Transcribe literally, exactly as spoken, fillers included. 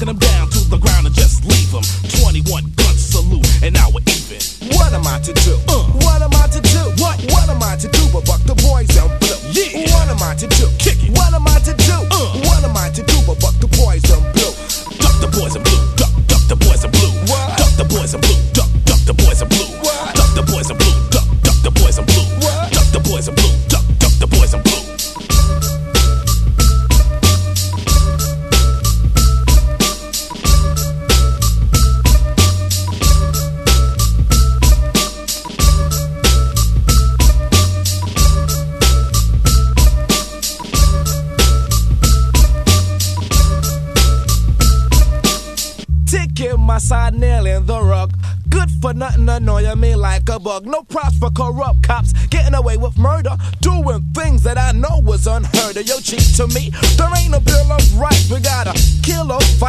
knocking them down to the ground and just leave them. twenty-one gun salute, and now we're even. What am I to do? Uh. What am I to do? What? What am I to do but buck the boys in blue? Yeah. What am I to do? Kick it. What am I to do? Uh. What am I to do but buck the boys in blue? Duck the boys in blue. Duck, duck the boys in blue. What? Duck the boys in blue. Duck, duck the boys in blue. What? Duck the boys in blue. Duck, duck the boys in blue. What? Duck the boys in blue. Duck, duck the boys in blue. Taking my side nail in the rug. Good for nothing, annoying me like a bug. No props for corrupt cops getting away with murder, doing things that I know was unheard of. Yo, cheat to me, there ain't a bill of rights. We gotta kill or fight.